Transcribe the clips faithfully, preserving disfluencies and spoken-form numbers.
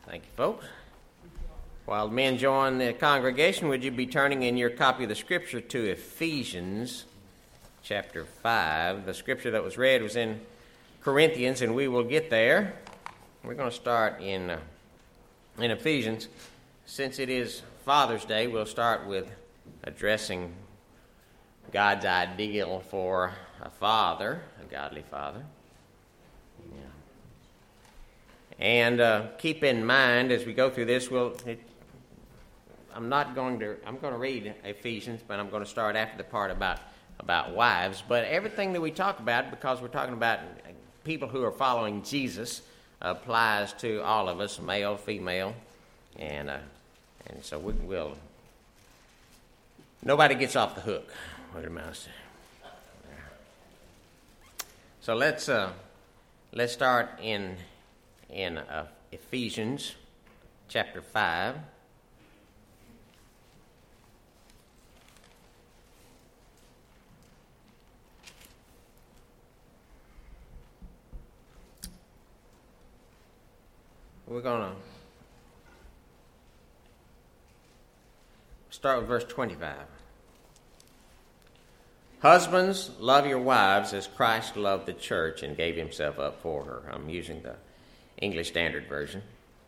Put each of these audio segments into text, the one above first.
Thank you, folks. While men join the congregation, would you be turning in your copy of the Scripture to Ephesians chapter five. The Scripture that was read was in Corinthians, and we will get there. We're going to start in, uh, in Ephesians. Since it is Father's Day, we'll start with addressing God's ideal for a father, a godly father. Yeah. And uh, keep in mind as we go through this, we'll, it, I'm not going to, I'm going to read Ephesians, but I'm going to start after the part about, about wives. But everything that we talk about, because we're talking about people who are following Jesus, applies to all of us, male, female, and uh, and so we will, nobody gets off the hook. What did I say? So let's uh, let's start in in uh, Ephesians chapter five. We're going to start with verse twenty-five. Husbands, love your wives as Christ loved the church and gave himself up for her. I'm using the English Standard Version.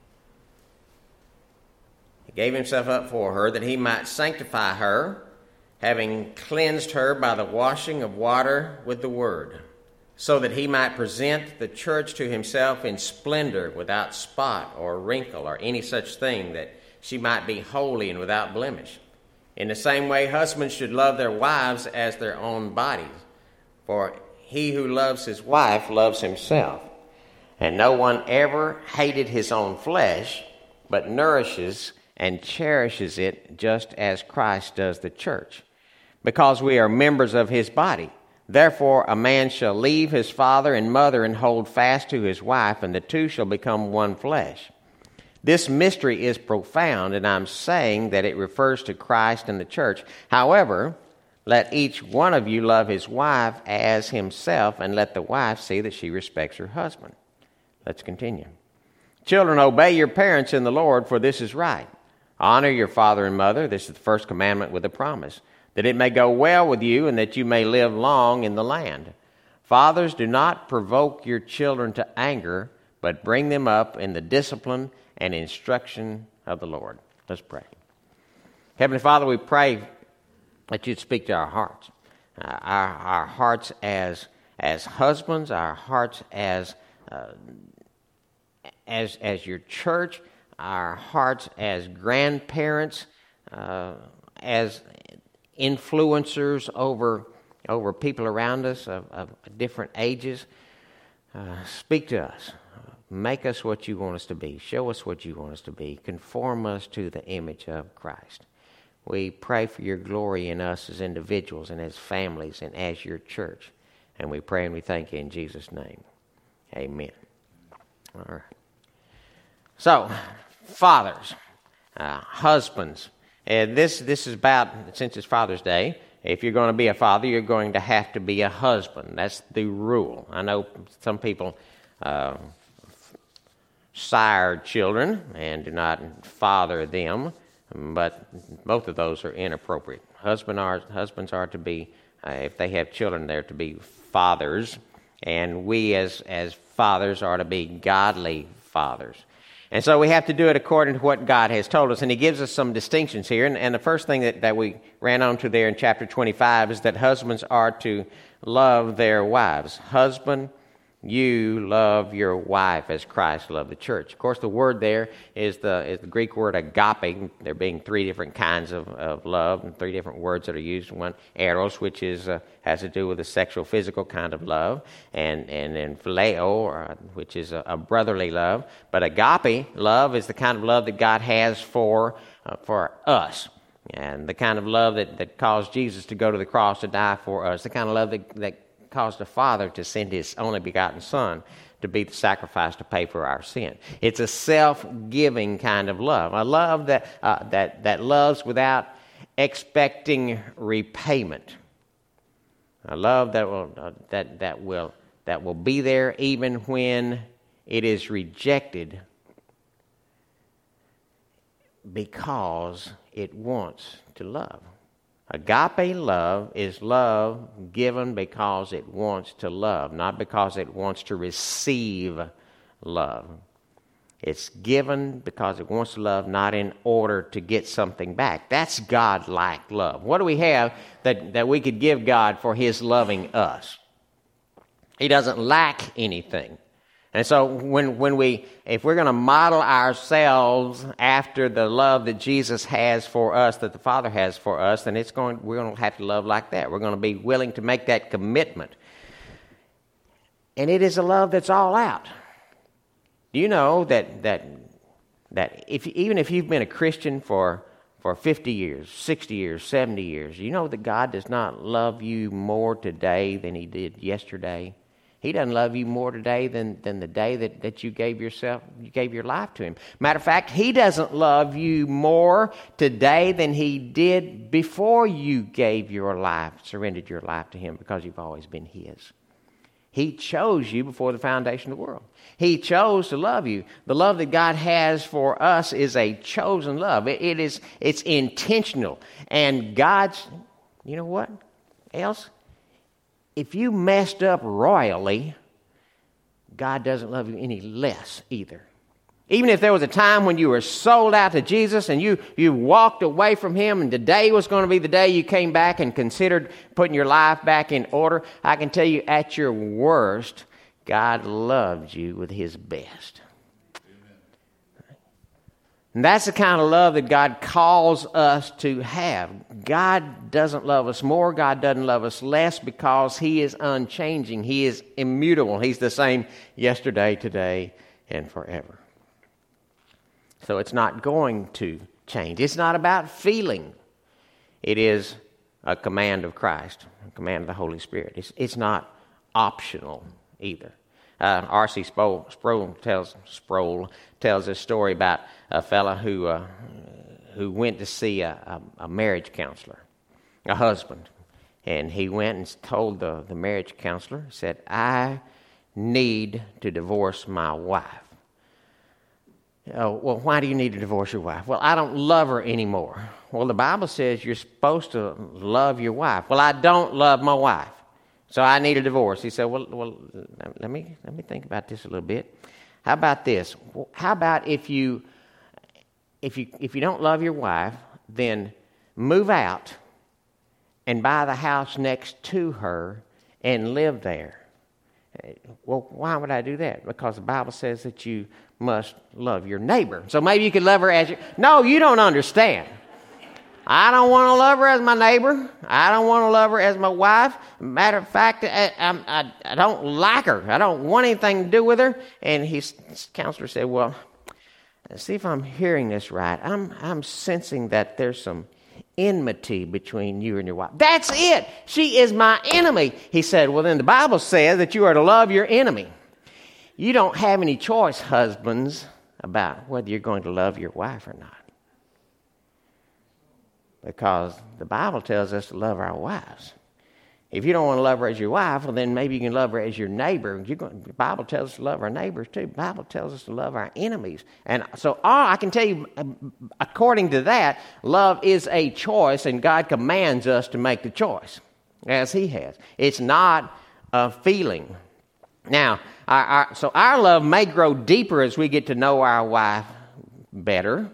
He gave himself up for her that he might sanctify her, having cleansed her by the washing of water with the word, so that he might present the church to himself in splendor, without spot or wrinkle or any such thing, that she might be holy and without blemish. In the same way, husbands should love their wives as their own bodies. For he who loves his wife loves himself. And no one ever hated his own flesh, but nourishes and cherishes it, just as Christ does the church, because we are members of his body. Therefore, a man shall leave his father and mother and hold fast to his wife, and the two shall become one flesh. This mystery is profound, and I'm saying that it refers to Christ and the church. However, let each one of you love his wife as himself, and let the wife see that she respects her husband. Let's continue. Children, obey your parents in the Lord, for this is right. Honor your father and mother. This is the first commandment with a promise, that it may go well with you and that you may live long in the land. Fathers, do not provoke your children to anger, but bring them up in the discipline and instruction of the Lord. Let's pray. Heavenly Father, we pray that you'd speak to our hearts. Uh, our, our hearts as, as husbands, our hearts as, uh, as, as your church, our hearts as grandparents, uh, as influencers over, over people around us of, of different ages. Uh, speak to us. Make us what you want us to be. Show us what you want us to be. Conform us to the image of Christ. We pray for your glory in us as individuals and as families and as your church. And we pray and we thank you in Jesus' name. Amen. All right. So, fathers, uh, husbands. And this, this is about, since it's Father's Day, if you're going to be a father, you're going to have to be a husband. That's the rule. I know some people uh, sire children and do not father them, but both of those are inappropriate. Husband are, husbands are to be, uh, if they have children, they're to be fathers, and we as, as fathers are to be godly fathers. And so we have to do it according to what God has told us. And he gives us some distinctions here. And, and the first thing that, that we ran on to there in chapter twenty-five is that husbands are to love their wives. Husband, you love your wife as Christ loved the church. Of course, the word there is the is the Greek word agape. There being three different kinds of, of love and three different words that are used. One, eros, which is uh, has to do with a sexual, physical kind of love, and and then phileo, or, which is a, a brotherly love. But agape love is the kind of love that God has for uh, for us, and the kind of love that, that caused Jesus to go to the cross to die for us. The kind of love that that caused a father to send his only begotten son to be the sacrifice to pay for our sin. It's a self-giving kind of love, a love that uh, that that loves without expecting repayment, a love that will uh, that that will that will be there even when it is rejected because it wants to love. Agape love is love given because it wants to love, not because it wants to receive love. It's given because it wants to love, not in order to get something back. That's God-like love. What do we have that, that we could give God for His loving us? He doesn't lack anything. And so when, when we, if we're going to model ourselves after the love that Jesus has for us, that the Father has for us, then it's going, we're going to have to love like that. We're going to be willing to make that commitment. And it is a love that's all out. Do you know that that that if even if you've been a Christian for for fifty years, sixty years, seventy years, you know that God does not love you more today than He did yesterday? He doesn't love you more today than, than the day that, that you gave yourself, you gave your life to Him. Matter of fact, He doesn't love you more today than He did before you gave your life, surrendered your life to Him, because you've always been His. He chose you before the foundation of the world. He chose to love you. The love that God has for us is a chosen love. It, it is, it's intentional. And God's, you know what else? If you messed up royally, God doesn't love you any less either. Even if there was a time when you were sold out to Jesus and you, you walked away from Him and today was going to be the day you came back and considered putting your life back in order, I can tell you at your worst, God loved you with His best. And that's the kind of love that God calls us to have. God doesn't love us more. God doesn't love us less because He is unchanging. He is immutable. He's the same yesterday, today, and forever. So it's not going to change. It's not about feeling. It is a command of Christ, a command of the Holy Spirit. It's, it's not optional either. Uh, R C Sproul, Sproul tells Sproul tells a story about a fella who uh, who went to see a, a, a marriage counselor, a husband, and he went and told the, the marriage counselor, he said, "I need to divorce my wife." Oh, well, why do you need to divorce your wife? Well, I don't love her anymore. Well, the Bible says you're supposed to love your wife. Well, I don't love my wife, so I need a divorce. He said, well, well, let me let me think about this a little bit. How about this? How about if you if you if you don't love your wife, then move out and buy the house next to her and live there? Well, why would I do that? Because the Bible says that you must love your neighbor. So maybe you could love her as your... No, you don't understand. I don't want to love her as my neighbor. I don't want to love her as my wife. Matter of fact, I, I, I don't like her. I don't want anything to do with her. And his counselor said, well, see if I'm hearing this right. I'm, I'm sensing that there's some enmity between you and your wife. That's it. She is my enemy. He said, well, then the Bible says that you are to love your enemy. You don't have any choice, husbands, about whether you're going to love your wife or not. Because the Bible tells us to love our wives. If you don't want to love her as your wife, well, then maybe you can love her as your neighbor. You're going, the Bible tells us to love our neighbors too. The Bible tells us to love our enemies. And so all I can tell you, according to that, love is a choice, and God commands us to make the choice, as He has. It's not a feeling. Now, our, our, so our love may grow deeper as we get to know our wife better.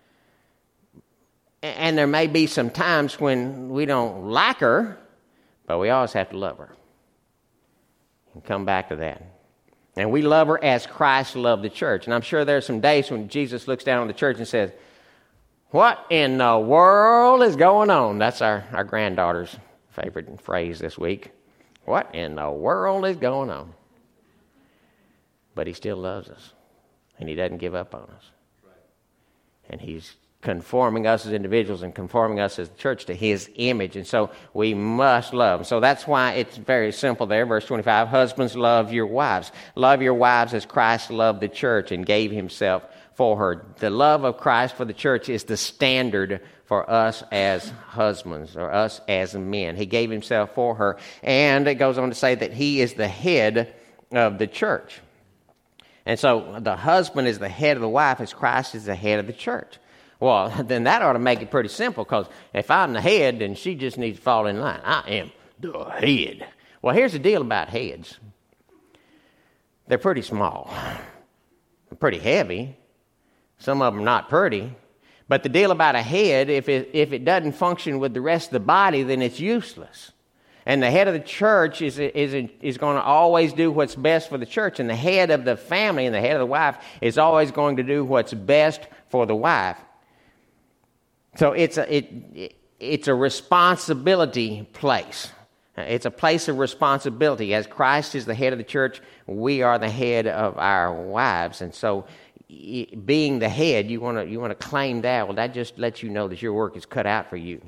And there may be some times when we don't like her, but we always have to love her. And come back to that. And we love her as Christ loved the church. And I'm sure there are some days when Jesus looks down on the church and says, what in the world is going on? That's our, our granddaughter's favorite phrase this week. What in the world is going on? But He still loves us. And He doesn't give up on us. And He's conforming us as individuals and conforming us as the church to His image. And so we must love. So that's why it's very simple there. Verse twenty-five, husbands, love your wives. Love your wives as Christ loved the church and gave Himself for her. The love of Christ for the church is the standard for us as husbands or us as men. He gave Himself for her. And it goes on to say that He is the head of the church. And so the husband is the head of the wife as Christ is the head of the church. Well, then that ought to make it pretty simple, because if I'm the head, then she just needs to fall in line. I am the head. Well, here's the deal about heads. They're pretty small. They're pretty heavy. Some of them not pretty. But the deal about a head, if it, if it doesn't function with the rest of the body, then it's useless. And the head of the church is, is, is going to always do what's best for the church. And the head of the family and the head of the wife is always going to do what's best for the wife. So it's a, it, it's a responsibility place. It's a place of responsibility. As Christ is the head of the church, we are the head of our wives. And so being the head, you want to you want to claim that. Well, that just lets you know that your work is cut out for you.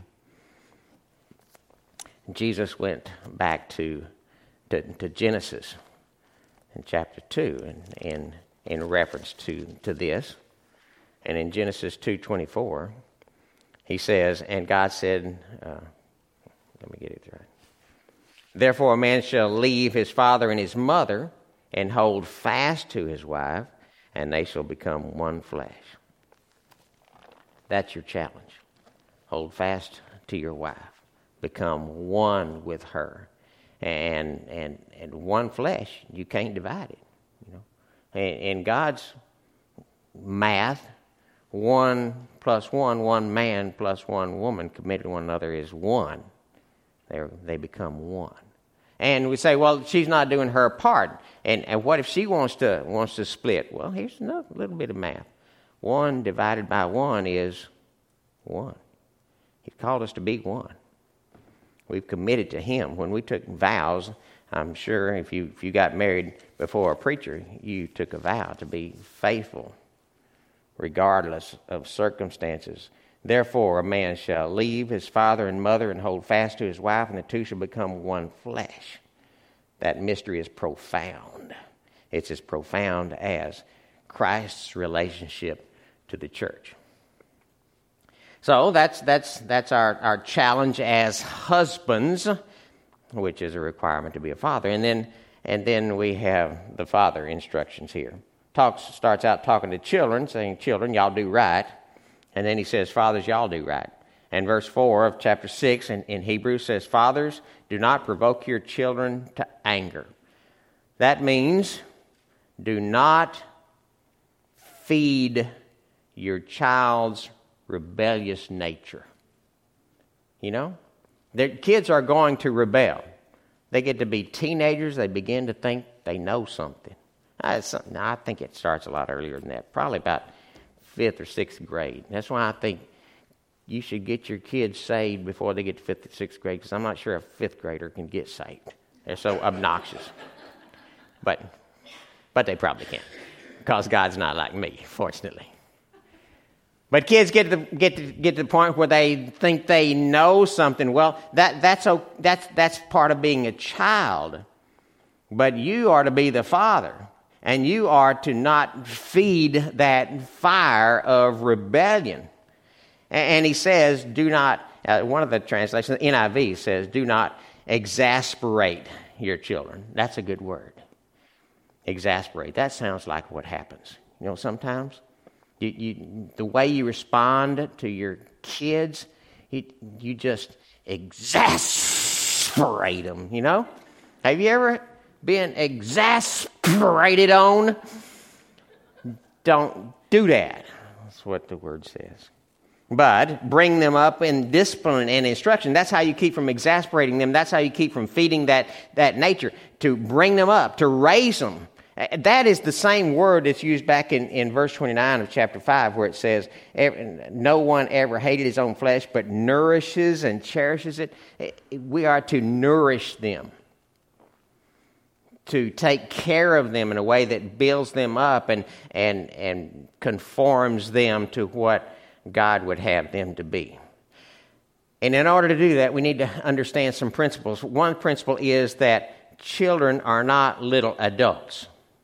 Jesus went back to, to, to Genesis in chapter two and in, in reference to, to this. And in Genesis two twenty-four, he says, and God said, uh, let me get it right. Therefore a man shall leave his father and his mother and hold fast to his wife, and they shall become one flesh. That's your challenge. Hold fast to your wife. Become one with her. And and and one flesh, you can't divide it. You know, and in God's math, one plus one, one man plus one woman committed to one another is one. They they become one. And we say, well, she's not doing her part. And and what if she wants to wants to split? Well, here's another little bit of math. One divided by one is one. He called us to be one. We've committed to Him. When we took vows, I'm sure if you if you got married before a preacher, you took a vow to be faithful, regardless of circumstances. Therefore, a man shall leave his father and mother and hold fast to his wife, and the two shall become one flesh. That mystery is profound. It's as profound as Christ's relationship to the church. So that's that's that's our, our challenge as husbands, which is a requirement to be a father. And then and then we have the father instructions here. Talks starts out talking to children, saying, children, y'all do right. And then he says, fathers, y'all do right. And verse four of chapter six in, in Hebrews says, fathers, do not provoke your children to anger. That means do not feed your child's rebellious nature. You know, their kids are going to rebel. They get to be teenagers. They begin to think they know something. I, something, I think it starts a lot earlier than that, probably about fifth or sixth grade. That's why I think you should get your kids saved before they get to fifth or sixth grade, because I'm not sure a fifth grader can get saved. They're so obnoxious. But, but they probably can, because God's not like me, fortunately. But kids get to the, get to get to the point where they think they know something. Well, that that's that's that's part of being a child. But you are to be the father, and you are to not feed that fire of rebellion. And, and he says, "Do not." Uh, one of the translations, the N I V says, "Do not exasperate your children." That's a good word. Exasperate. That sounds like what happens. You know, sometimes. You, you, the way you respond to your kids, you, you just exasperate them, you know? Have you ever been exasperated on? Don't do that. That's what the word says. But bring them up in discipline and instruction. That's how you keep from exasperating them. That's how you keep from feeding that, that nature. To bring them up, to raise them. That is the same word that's used back in, in verse twenty-nine of chapter five, where it says, no one ever hated his own flesh, but nourishes and cherishes it. We are to nourish them, to take care of them in a way that builds them up and, and, and conforms them to what God would have them to be. And in order to do that, we need to understand some principles. One principle is that children are not little adults.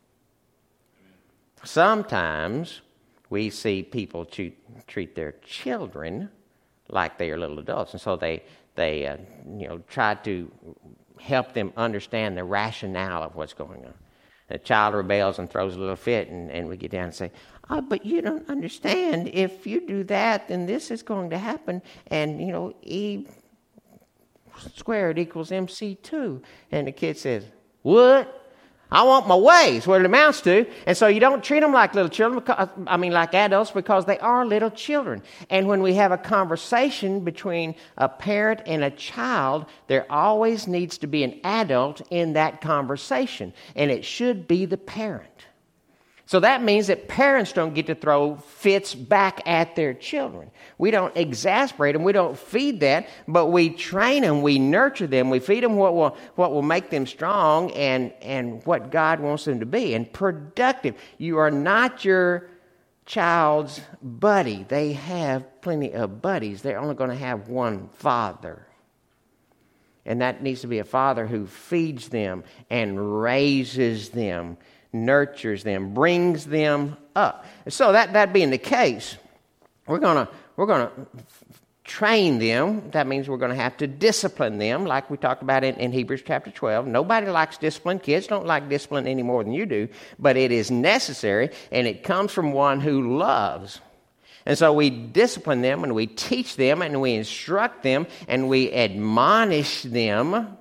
Sometimes we see people treat, treat their children like they are little adults, and so they they uh, you know try to help them understand the rationale of what's going on. a child rebels and throws a little fit, and, and we get down and say, oh, but you don't understand. If you do that, then this is going to happen. And, you know, E squared equals M C two. And the kid says, what? I want my way, is what it amounts to. And so you don't treat them like little children, because, I mean like adults, because they are little children. And when we have a conversation between a parent and a child, there always needs to be an adult in that conversation. And it should be the parent. So that means that parents don't get to throw fits back at their children. We don't exasperate them. We don't feed that, but we train them. We nurture them. We feed them what will what will make them strong and, and what God wants them to be, and productive. You are not your child's buddy. They have plenty of buddies. They're only going to have one father. And that needs to be a father who feeds them and raises them, nurtures them, brings them up. So that, that being the case, we're gonna we're gonna train them. That means we're gonna have to discipline them, like we talked about in, in Hebrews chapter twelve. Nobody likes discipline. Kids don't like discipline any more than you do, but it is necessary, and it comes from one who loves. And so we discipline them, and we teach them, and we instruct them, and we admonish them,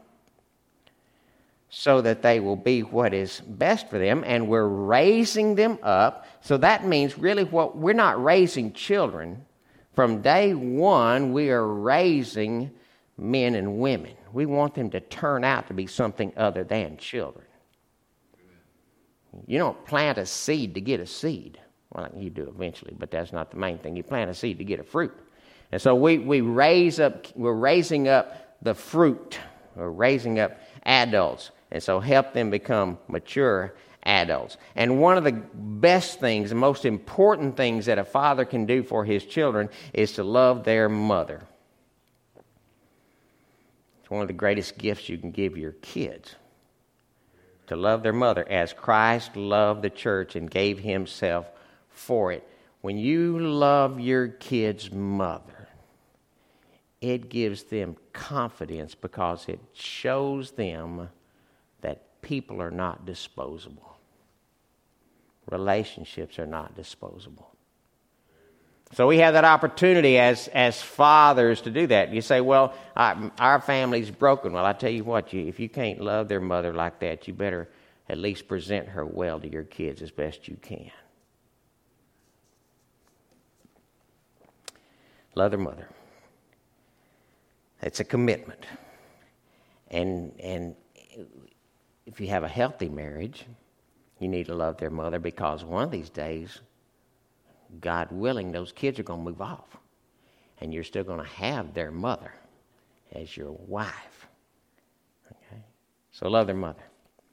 so that they will be what is best for them, and we're raising them up. So that means really what we're not raising children. From day one, we are raising men and women. We want them to turn out to be something other than children. You don't plant a seed to get a seed. Well, you do eventually, but that's not the main thing. You plant a seed to get a fruit. And so we, we raise up, we're raising up the fruit. We're raising up adults. And so help them become mature adults. And one of the best things, the most important things that a father can do for his children is to love their mother. It's one of the greatest gifts you can give your kids. To love their mother as Christ loved the church and gave himself for it. When you love your kid's mother, it gives them confidence because it shows them that people are not disposable. Relationships are not disposable. So we have that opportunity as, as fathers to do that. You say, well, I, our family's broken. Well, I tell you what, you, if you can't love their mother like that, you better at least present her well to your kids as best you can. Love their mother. It's a commitment. And and if you have a healthy marriage, you need to love their mother, because one of these days, God willing, those kids are going to move off. And you're still going to have their mother as your wife. Okay? So love their mother.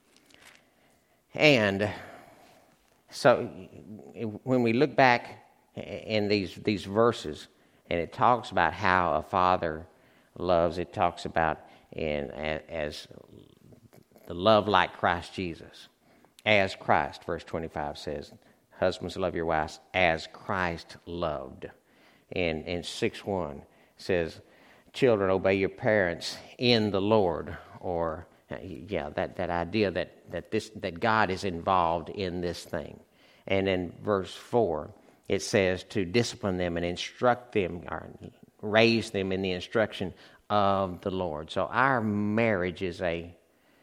And so when we look back in these, these verses, and it talks about how a father loves, it talks about in as the love like Christ Jesus. As Christ, verse twenty-five says, husbands, love your wives as Christ loved. And in six one says, children, obey your parents in the Lord. Or, yeah, that, that idea that, that, this, that God is involved in this thing. And in verse four, it says to discipline them and instruct them, or raise them in the instruction of the Lord. So our marriage is a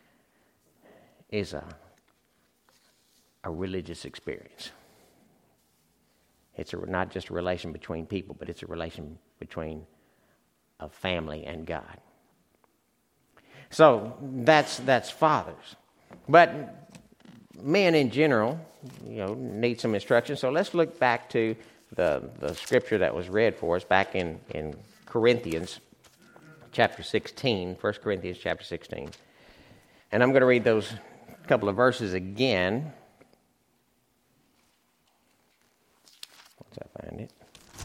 is a a religious experience. It's a, not just a relation between people, but it's a relation between a family and God. So that's that's fathers. But men in general, you know, need some instruction. So let's look back to the, the scripture that was read for us back in, in Corinthians chapter sixteen, First Corinthians chapter sixteen. And I'm going to read those couple of verses again. Once I find it.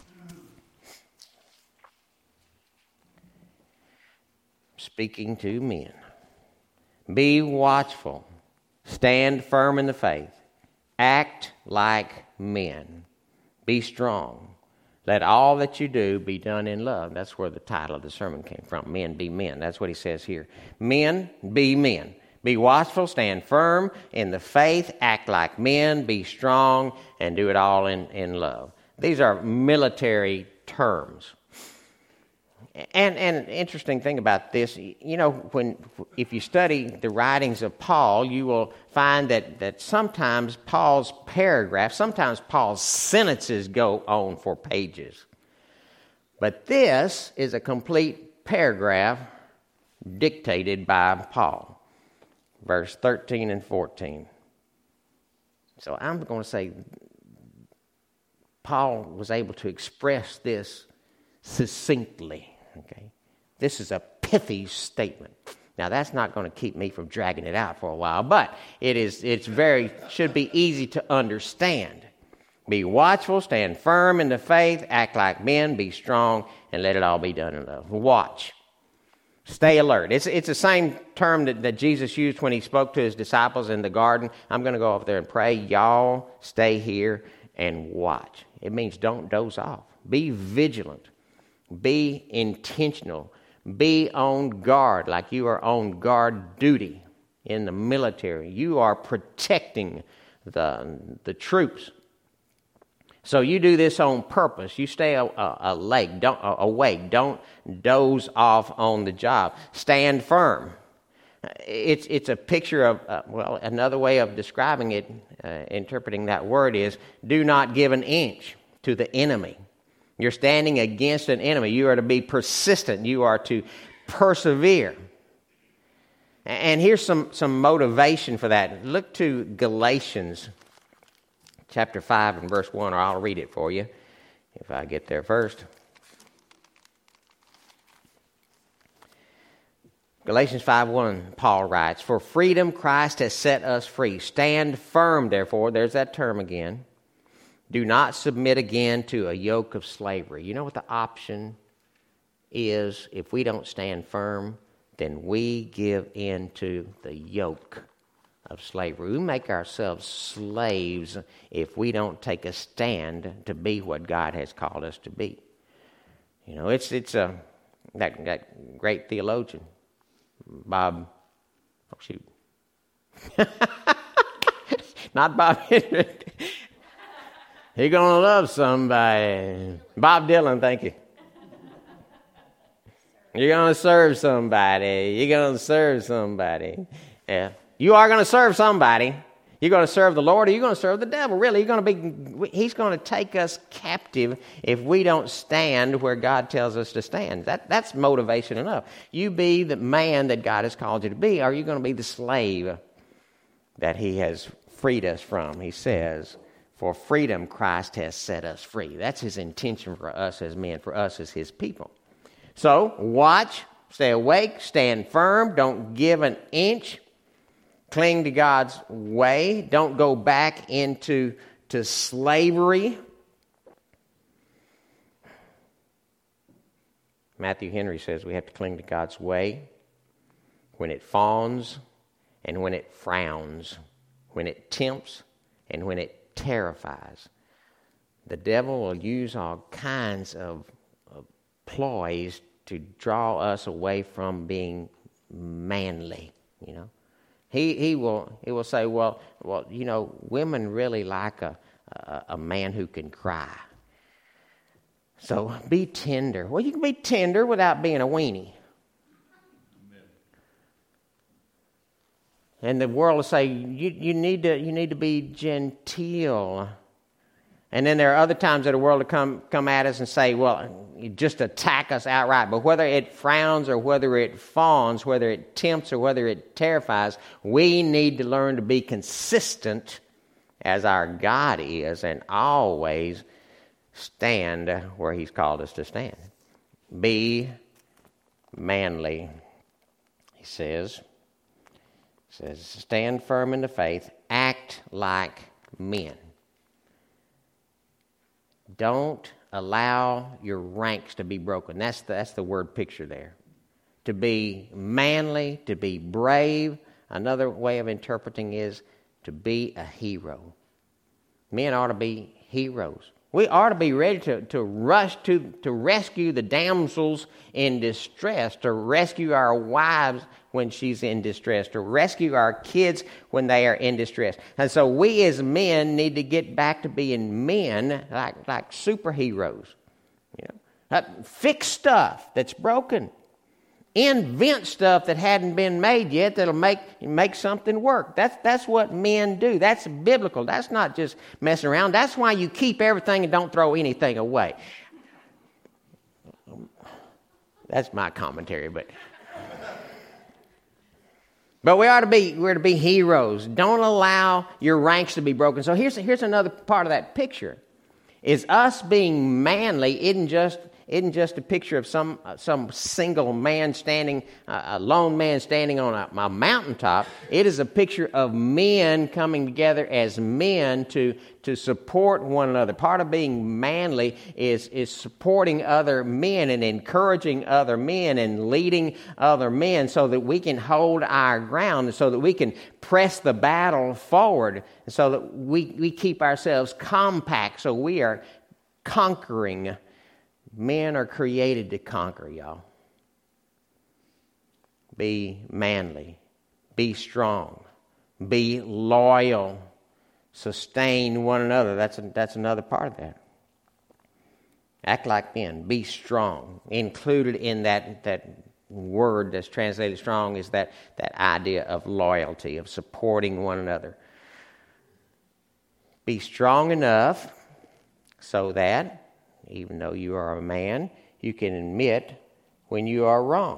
Speaking to men. Be watchful. Stand firm in the faith. Act like men. Be strong. Let all that you do be done in love. That's where the title of the sermon came from. Men, be men. That's what he says here. Men, be men. Be watchful, stand firm in the faith, act like men, be strong, and do it all in, in love. These are military terms. And, and an interesting thing about this, you know, when if you study the writings of Paul, you will find that, that sometimes Paul's paragraphs, sometimes Paul's sentences go on for pages. But this is a complete paragraph dictated by Paul, verse thirteen and fourteen. So I'm going to say Paul was able to express this succinctly. Okay, this is a pithy statement. Now that's not going to keep me from dragging it out for a while, but it is. It's very should be easy to understand. Be watchful, stand firm in the faith, act like men, be strong, and let it all be done in love. Watch, stay alert. It's it's the same term that, that Jesus used when he spoke to his disciples in the garden. I'm going to go over there and pray. Y'all stay here and watch. It means don't doze off. Be vigilant. Be intentional. Be on guard, like you are on guard duty in the military. You are protecting the, the troops. So you do this on purpose. You stay a, a, awake. Don't, awake. Don't doze off on the job. Stand firm. It's, it's a picture of, uh, well, another way of describing it, uh, interpreting that word is, do not give an inch to the enemy. You're standing against an enemy. You are to be persistent. You are to persevere. And here's some, some motivation for that. Look to Galatians chapter five and verse one, or I'll read it for you if I get there first. Galatians five one, Paul writes, "For freedom Christ has set us free. Stand firm, therefore," there's that term again, "do not submit again to a yoke of slavery." You know what the option is? If we don't stand firm, then we give in to the yoke of slavery. We make ourselves slaves if we don't take a stand to be what God has called us to be. You know, it's it's a that that great theologian, Bob. Oh shoot, not Bob Hendrick. You're going to love somebody. Bob Dylan, thank you. You're going to serve somebody. You're going to serve somebody. Yeah. You are going to serve somebody. You're going to serve the Lord, or you're going to serve the devil. Really, you're going to be. He's going to take us captive if we don't stand where God tells us to stand. That, that's motivation enough. You be the man that God has called you to be, or you're going to be the slave that he has freed us from. He says, "For freedom Christ has set us free." That's his intention for us as men, for us as his people. So, watch, stay awake, stand firm, don't give an inch, cling to God's way, don't go back into to slavery. Matthew Henry says we have to cling to God's way when it fawns and when it frowns, when it tempts and when it terrifies. The devil will use all kinds of, of ploys to draw us away from being manly, you know. He he will he will say, well, well, you know, women really like a, a, a man who can cry. So be tender. Well, you can be tender without being a weenie. And the world will say, you, you need to you need to be genteel. And then there are other times that the world will come, come at us and say, well, you just attack us outright. But whether it frowns or whether it fawns, whether it tempts or whether it terrifies, we need to learn to be consistent as our God is and always stand where he's called us to stand. Be manly, he says. He says, stand firm in the faith, act like men. Don't allow your ranks to be broken. That's the, that's the word picture there. To be manly, to be brave. Another way of interpreting is to be a hero. Men ought to be heroes. We ought to be ready to, to rush to, to rescue the damsels in distress, to rescue our wives when she's in distress, to rescue our kids when they are in distress. And so we as men need to get back to being men like, like superheroes. You know, uh, fix stuff that's broken. Invent stuff that hadn't been made yet that'll make make something work. That's that's what men do. That's biblical. That's not just messing around. That's why you keep everything and don't throw anything away. That's my commentary, but but we ought to be we're to be heroes. Don't allow your ranks to be broken. So here's here's another part of that picture. Is us being manly isn't just isn't just a picture of some uh, some single man standing, uh, a lone man standing on a, a mountaintop. It is a picture of men coming together as men to to support one another. Part of being manly is is supporting other men and encouraging other men and leading other men so that we can hold our ground, so that we can press the battle forward, so that we, we keep ourselves compact, so we are conquering. Men are created to conquer, y'all. Be manly. Be strong. Be loyal. Sustain one another. That's, a, that's another part of that. Act like men. Be strong. Included in that, that word that's translated strong is that, that idea of loyalty, of supporting one another. Be strong enough so that even though you are a man, you can admit when you are wrong.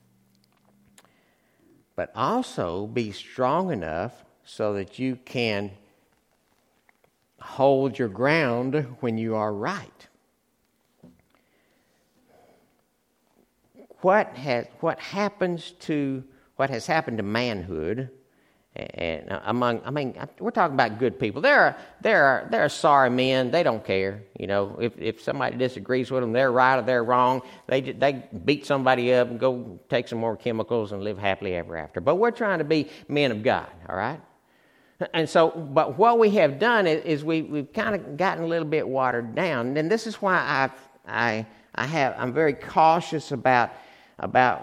But also be strong enough so that you can hold your ground when you are right. What has what happens to what has happened to manhood? And among, I mean, we're talking about good people. There are, there are, there are sorry men. They don't care. You know, if if somebody disagrees with them, they're right or they're wrong. They they beat somebody up and go take some more chemicals and live happily ever after. But we're trying to be men of God, all right? And so, but what we have done is, is we we've kind of gotten a little bit watered down. And this is why I I I have I'm very cautious about about.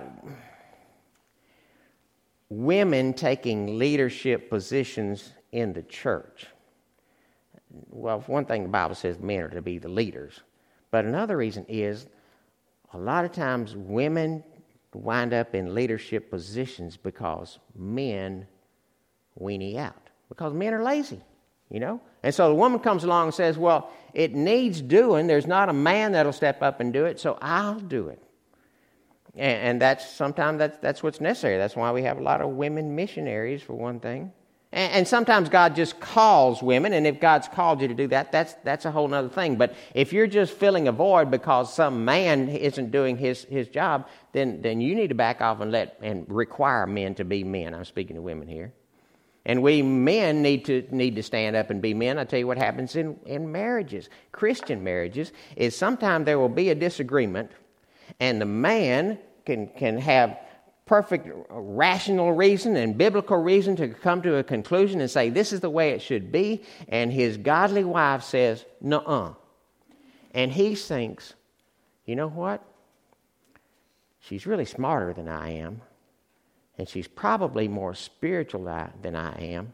women taking leadership positions in the church. Well, for one thing, the Bible says men are to be the leaders. But another reason is a lot of times women wind up in leadership positions because men weenie out. Because men are lazy, you know? And so the woman comes along and says, well, it needs doing. There's not a man that'll step up and do it, so I'll do it. And, and that's sometimes that's that's what's necessary. That's why we have a lot of women missionaries, for one thing. And, and sometimes God just calls women, and if God's called you to do that, that's that's a whole other thing. But if you're just filling a void because some man isn't doing his, his job, then then you need to back off and let and require men to be men. I'm speaking to women here. And we men need to need to stand up and be men. I tell you what happens in, in marriages, Christian marriages, is sometimes there will be a disagreement, and the man can can have perfect rational reason and biblical reason to come to a conclusion and say, this is the way it should be. And his godly wife says, nuh-uh. And he thinks, you know what? She's really smarter than I am. And she's probably more spiritual than I am.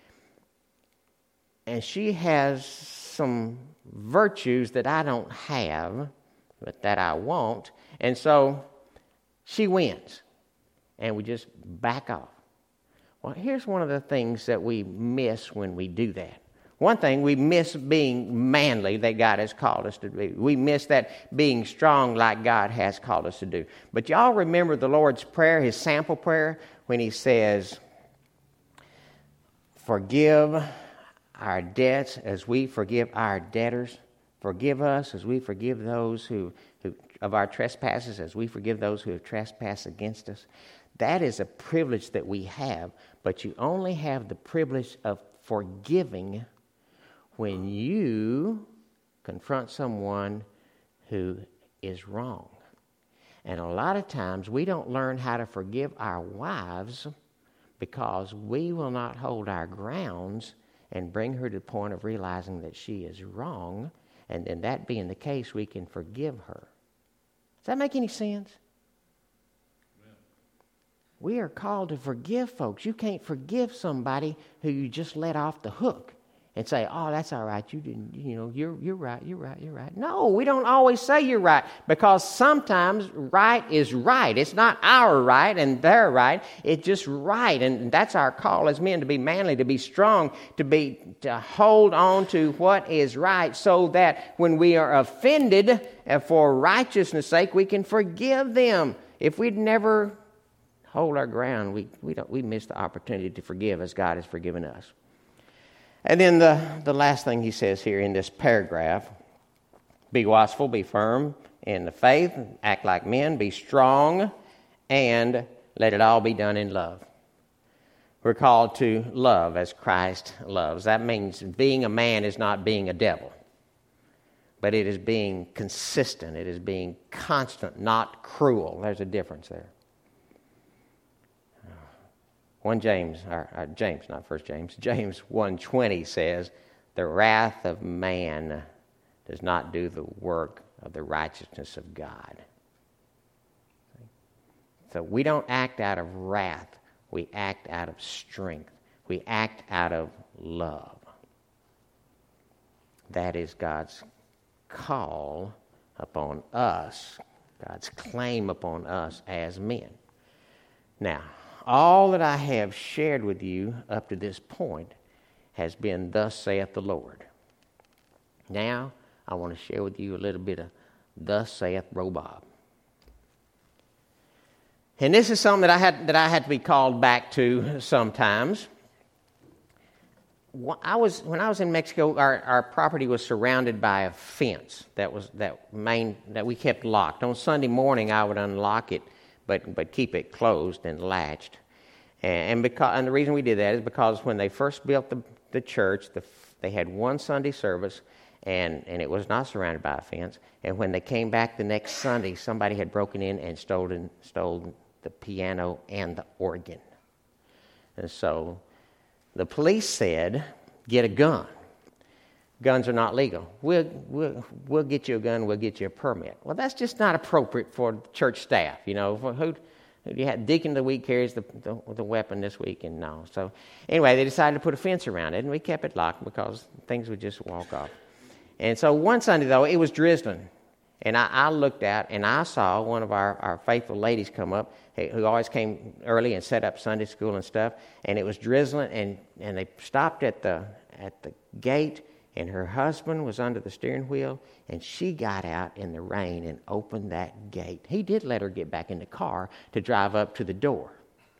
And she has some virtues that I don't have, but that I want. And so she wins. And we just back off. Well, here's one of the things that we miss when we do that. One thing, we miss being manly that God has called us to be. We miss that being strong like God has called us to do. But y'all remember the Lord's Prayer, his sample prayer, when he says, forgive our debts as we forgive our debtors. Forgive us as we forgive those who, who of our trespasses, as we forgive those who have trespassed against us. That is a privilege that we have, but you only have the privilege of forgiving when you confront someone who is wrong. And a lot of times we don't learn how to forgive our wives because we will not hold our grounds and bring her to the point of realizing that she is wrong. And then that being the case, we can forgive her. Does that make any sense? Amen. We are called to forgive folks. You can't forgive somebody who you just let off the hook and say, oh, that's all right. You didn't, you know, you're you're right, you're right, you're right. No, we don't always say you're right, because sometimes right is right. It's not our right and their right. It's just right. And that's our call as men, to be manly, to be strong, to be to hold on to what is right, so that when we are offended for righteousness' sake, we can forgive them. If we'd never hold our ground, we we don't we miss the opportunity to forgive as God has forgiven us. And then the, the last thing he says here in this paragraph, be watchful, be firm in the faith, act like men, be strong, and let it all be done in love. We're called to love as Christ loves. That means being a man is not being a devil, but it is being consistent. It is being constant, not cruel. There's a difference there. First James, or, or James, not First James, James one twenty says, the wrath of man does not do the work of the righteousness of God. So we don't act out of wrath. We act out of strength. We act out of love. That is God's call upon us, God's claim upon us as men. Now, all that I have shared with you up to this point has been, thus saith the Lord. Now, I want to share with you a little bit of thus saith Bro Bob. And this is something that I had that I had to be called back to sometimes. I was when I was in Mexico, our, our property was surrounded by a fence that was that main that we kept locked. On Sunday morning, I would unlock it, but but keep it closed and latched. And, and because and the reason we did that is because when they first built the the church, the, they had one Sunday service, and and it was not surrounded by a fence. And when they came back the next Sunday, somebody had broken in and stolen stole the piano and the organ. And so the police said, get a gun. Guns are not legal. We'll, we'll, we'll get you a gun, we'll get you a permit. Well, that's just not appropriate for church staff. You know, who, who you had, Deacon of the week carries the, the, the weapon this week, and no. So anyway, they decided to put a fence around it, and we kept it locked because things would just walk off. And so one Sunday, though, it was drizzling. And I, I looked out, and I saw one of our, our faithful ladies come up, who always came early and set up Sunday school and stuff. And it was drizzling, and, and they stopped at the at the gate, and her husband was under the steering wheel, and she got out in the rain and opened that gate. He did let her get back in the car to drive up to the door.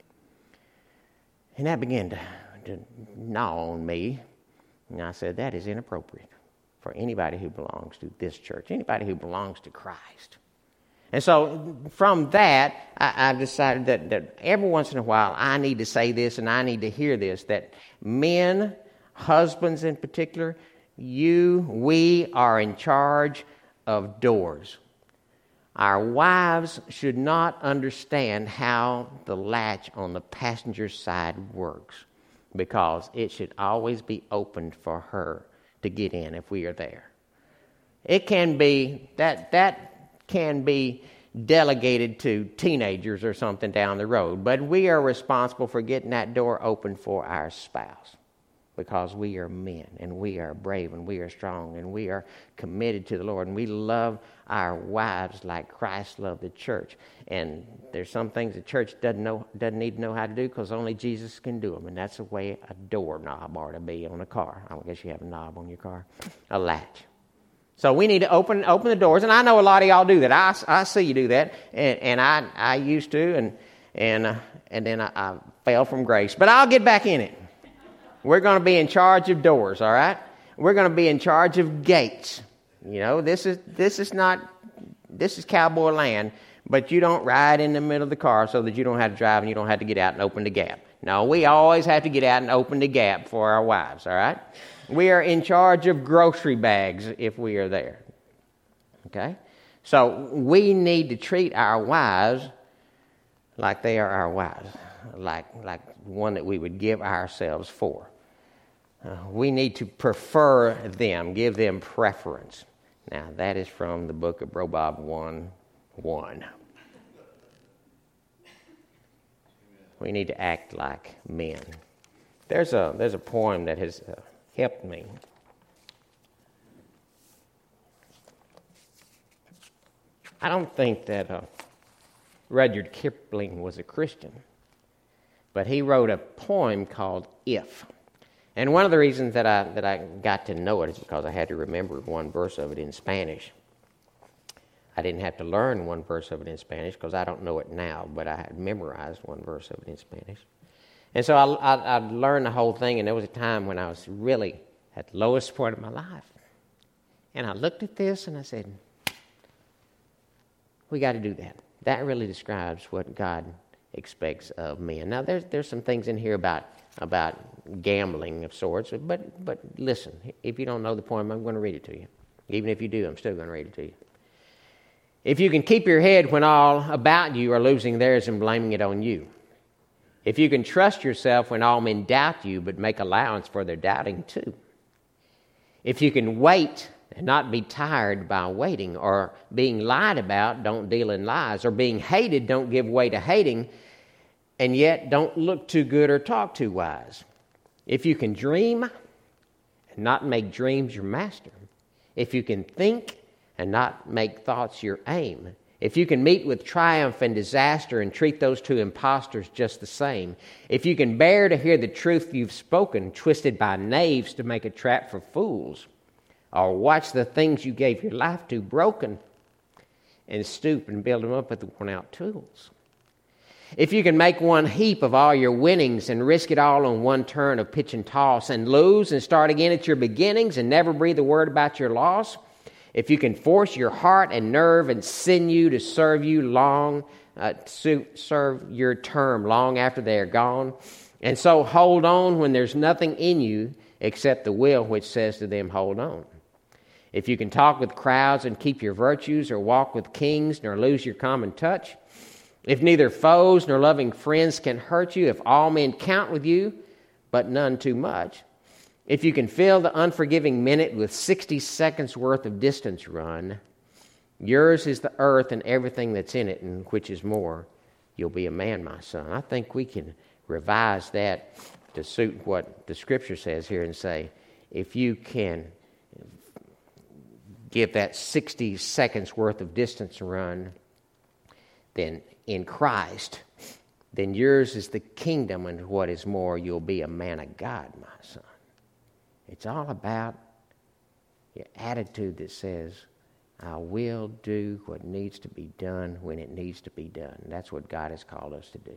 And that began to, to gnaw on me. And I said, that is inappropriate for anybody who belongs to this church, anybody who belongs to Christ. And so from that, I, I decided that, that every once in a while I need to say this and I need to hear this, that men, husbands in particular, you, we are in charge of doors. Our wives should not understand how the latch on the passenger side works, because it should always be opened for her to get in if we are there. It can be, that that can be delegated to teenagers or something down the road, but we are responsible for getting that door open for our spouse, because we are men, and we are brave, and we are strong, and we are committed to the Lord, and we love our wives like Christ loved the church. And there's some things the church doesn't know, doesn't need to know how to do, because only Jesus can do them, and that's the way a doorknob ought to be on a car. I guess you have a knob on your car, a latch. So we need to open open the doors, and I know a lot of y'all do that. I, I see you do that, and, and I I used to, and and uh, and then I, I fell from grace, but I'll get back in it. We're going to be in charge of doors, all right? We're going to be in charge of gates. You know, this is this is not this is cowboy land, but you don't ride in the middle of the car so that you don't have to drive and you don't have to get out and open the gap. No, we always have to get out and open the gap for our wives, all right? We are in charge of grocery bags if we are there. Okay? So we need to treat our wives like they are our wives, like like one that we would give ourselves for. Uh, we need to prefer them, give them preference. Now, that is from the book of Proverbs one one. We need to act like men. There's a, there's a poem that has uh, helped me. I don't think that uh, Rudyard Kipling was a Christian, but he wrote a poem called If. And one of the reasons that I that I got to know it is because I had to remember one verse of it in Spanish. I didn't have to learn one verse of it in Spanish because I don't know it now, but I had memorized one verse of it in Spanish. And so I, I, I learned the whole thing, and there was a time when I was really at the lowest point of my life. And I looked at this and I said, we got to do that. That really describes what God expects of men. Now, there's there's some things in here about about gambling of sorts, but but listen, if you don't know the poem, I'm going to read it to you. Even if you do, I'm still going to read it to you. If you can keep your head when all about you are losing theirs and blaming it on you. If you can trust yourself when all men doubt you, but make allowance for their doubting too. If you can wait and not be tired by waiting, or being lied about, don't deal in lies, or being hated, don't give way to hating, and yet don't look too good or talk too wise. If you can dream and not make dreams your master. If you can think and not make thoughts your aim. If you can meet with triumph and disaster and treat those two impostors just the same. If you can bear to hear the truth you've spoken, twisted by knaves to make a trap for fools. Or watch the things you gave your life to broken and stoop and build them up with the worn-out tools. If you can make one heap of all your winnings and risk it all on one turn of pitch and toss and lose and start again at your beginnings and never breathe a word about your loss. If you can force your heart and nerve and sinew to serve you long, uh, to serve your term long after they are gone, and so hold on when there's nothing in you except the will which says to them, hold on. If you can talk with crowds and keep your virtues, or walk with kings nor lose your common touch, if neither foes nor loving friends can hurt you, if all men count with you, but none too much, if you can fill the unforgiving minute with sixty seconds worth of distance run, yours is the earth and everything that's in it, and which is more, you'll be a man, my son. I think we can revise that to suit what the Scripture says here and say, if you can give that sixty seconds worth of distance run, then in Christ, then yours is the kingdom, and what is more, you'll be a man of God, my son. It's all about your attitude that says, I will do what needs to be done when it needs to be done. That's what God has called us to do.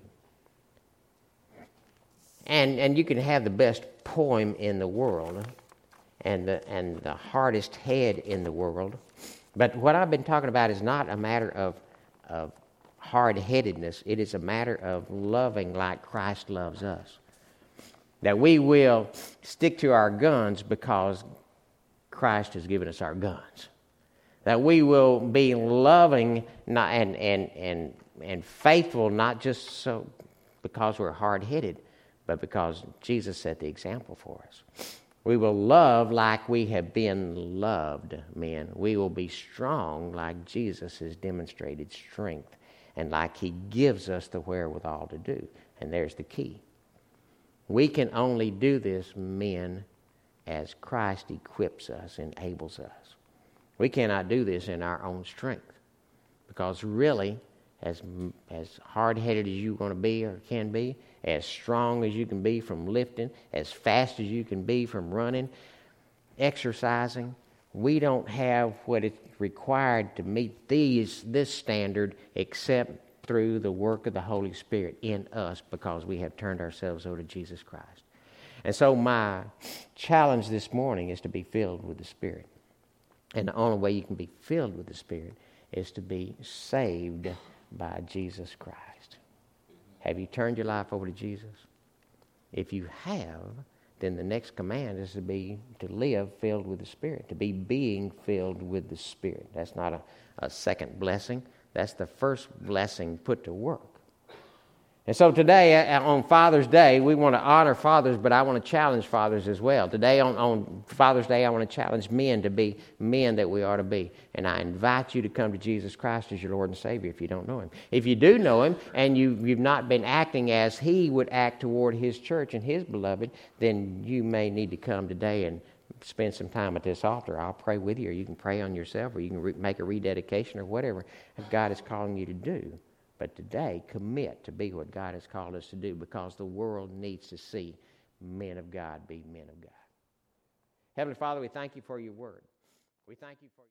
And and you can have the best poem in the world and the, and the hardest head in the world. But what I've been talking about is not a matter of, of hard-headedness. It is a matter of loving like Christ loves us. That we will stick to our guns because Christ has given us our guns. That we will be loving not, and, and, and, and faithful, not just so because we're hard-headed, but because Jesus set the example for us. We will love like we have been loved, men. We will be strong like Jesus has demonstrated strength, and like He gives us the wherewithal to do. And there's the key. We can only do this, men, as Christ equips us, enables us. We cannot do this in our own strength. Because really, as, as hard-headed as you're going to be or can be, as strong as you can be from lifting, as fast as you can be from running, exercising, we don't have what is required to meet these this standard except through the work of the Holy Spirit in us, because we have turned ourselves over to Jesus Christ. And so my challenge this morning is to be filled with the Spirit. And the only way you can be filled with the Spirit is to be saved by Jesus Christ. Have you turned your life over to Jesus? If you have, then the next command is to be to live filled with the Spirit, to be being filled with the Spirit. That's not a, a second blessing. That's the first blessing put to work. And so today, on Father's Day, we want to honor fathers, but I want to challenge fathers as well. Today, on, on Father's Day, I want to challenge men to be men that we ought to be. And I invite you to come to Jesus Christ as your Lord and Savior if you don't know Him. If you do know Him and you, you've not been acting as He would act toward His church and His beloved, then you may need to come today and spend some time at this altar. I'll pray with you, or you can pray on yourself, or you can re- make a rededication or whatever God is calling you to do. But today, commit to be what God has called us to do, because the world needs to see men of God be men of God. Heavenly Father, we thank you for your word. We thank you for